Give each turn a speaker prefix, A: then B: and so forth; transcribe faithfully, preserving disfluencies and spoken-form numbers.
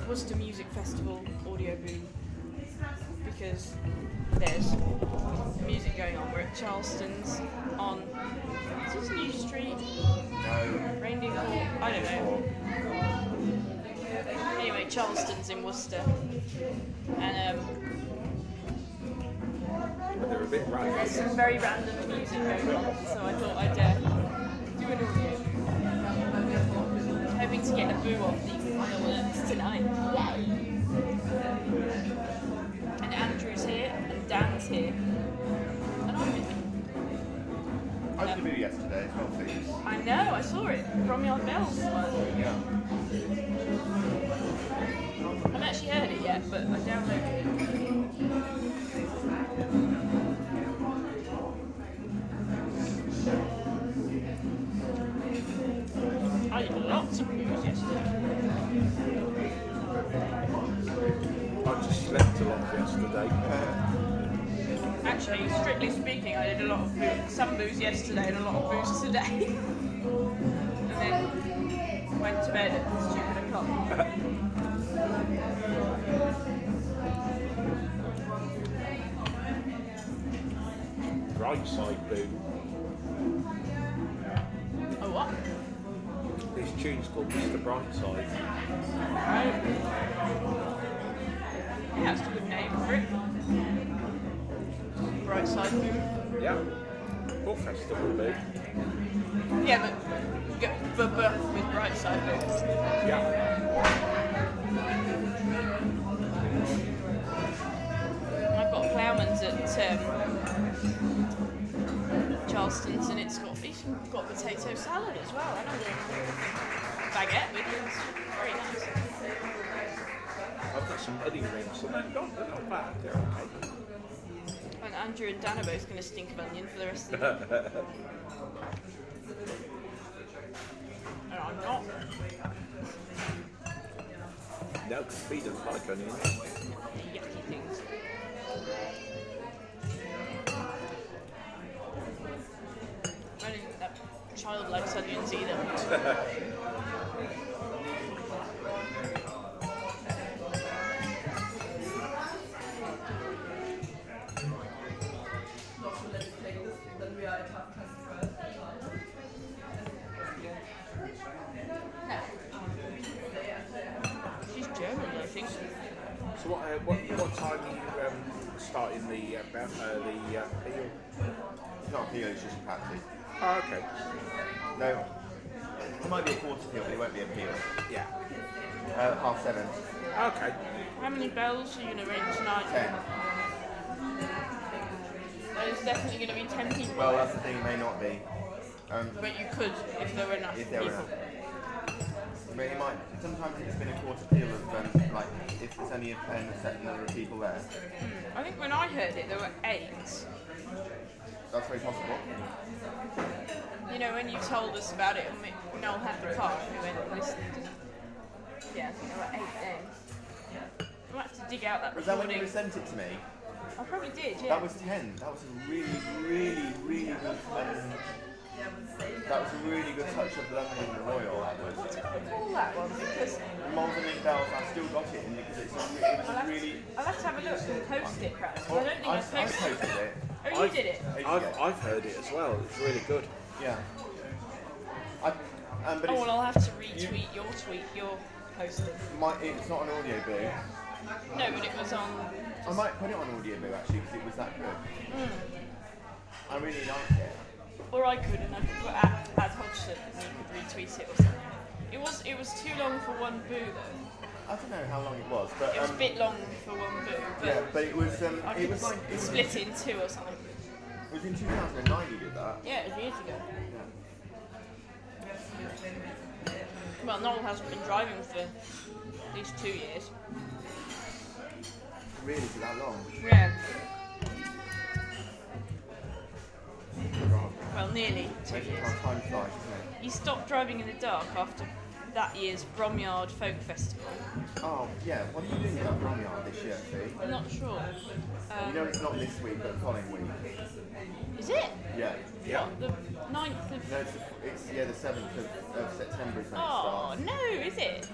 A: Worcester Music Festival audio boom because there's music going on. We're at Charleston's on, is this New Street?
B: No.
A: Reindeer Court? I don't know. Anyway, Charleston's in Worcester. And um,
C: But they're a bit random.
A: there's some very random music going on, so I thought I'd uh, do an audio. Hoping to get a boo off the fireworks tonight. Yay! And Andrew's here, and Dan's here. And I'm here.
B: I was in the yesterday as well, please.
A: I know, I saw it. Bromyard Bells one.
B: Yeah.
A: I haven't actually heard it yet, but I downloaded it. I did lots of booze yesterday.
C: I just slept a lot yesterday.
A: Actually, strictly speaking, I did a lot of booze, some booze yesterday and a lot of booze today. And then went to bed at stupid o'clock.
C: Right side boo.
A: Oh, what?
C: This tune's called Mister Brightside.
A: Right. Yeah, that's a good name for it. Bright side boo.
C: Yeah. Or festival boo.
A: Yeah, but g- b- b- with bright side boo.
C: Yeah.
A: I've got Ploughman's at um, Charleston's, and it's got it's got potato salad as well, and a baguette with it. It's very nice.
C: I've got some onion rings, so they're not, they're not bad. They're okay.
A: And Andrew and Dan are both going to stink of onion for the rest of the day. And I'm not.
C: No, because he doesn't like onions.
A: Yucky things. I don't think that child likes onions either. No. She's German, I think.
C: So what, uh, what, what time are you um, starting the, uh, ba- uh, the uh, peel?
B: It's not a peel, it's just a patsy.
C: Oh, okay.
B: No. It might be a quarter peel, but it won't be a peel.
C: Yeah.
B: Uh, half seven.
C: Okay.
A: How many bells are you going to ring tonight?
B: Ten.
A: There's definitely going to be ten people.
B: Well, that's the thing, it may not be. Um,
A: But you could if there were enough
B: if there were
A: people.
B: enough. But it might, sometimes it's been a quarter peel of, um, like, if it's only a pen, a set number of people there.
A: I think when I heard it, there were eight.
B: That's very possible.
A: You know, when you told us about it, and we- Noel had the car, and we went and listened. Yeah, I think there were eight then. I might have to dig out that
B: Was that when
A: recording.
B: you sent it to me?
A: I probably did, yeah.
B: That was ten. That was a really, really, really good. Um, that was a really good touch of lemon in the royal. That was.
A: What did we call that one? Because
B: Malvern Bells. I still got it in because it's a, re- it was
A: I'll
B: a
A: have,
B: really.
A: to, I'll have to have a look and post it, perhaps. 'Cause I don't think I,
B: I, I
A: posted it.
B: posted it.
A: Oh, you
C: I've-
A: did it?
C: I've, I've heard it as well. It's really good.
B: Yeah. I, um, but
A: Oh,
B: it's,
A: well, I'll have to retweet your tweet, your posting.
B: my, it's not an audio boo.
A: No, but it was on.
B: I might put it on audio boo actually because it was that good.
A: Mm.
B: I really liked it.
A: Or I could, and I could put at, at Hodgson and you could retweet it or something. It was it was too long for one boo though.
B: I don't know how long it was, but
A: It was
B: um,
A: a bit long for one boo, but
B: yeah, but it was um,
A: I
B: it
A: could
B: was like it was,
A: split it in two or something.
B: it was in two thousand nine you did that.
A: Yeah, it was years ago.
B: Yeah.
A: Well, Noel hasn't been driving for at least two years.
B: Really, for that long?
A: Yeah.
B: God.
A: Well, nearly two
B: Makes
A: years.
B: time flies, doesn't it?
A: He stopped driving in the dark after that year's Bromyard Folk Festival.
B: Oh, yeah. What are you doing at Bromyard this year, see?
A: I'm not sure. Um,
B: You know it's not this week, but the following week.
A: is it?
B: Yeah.
C: Yeah.
A: What, the ninth of...
B: No, it's, it's yeah, the seventh of, of September is when it
A: Oh,
B: starts.
A: no, is it?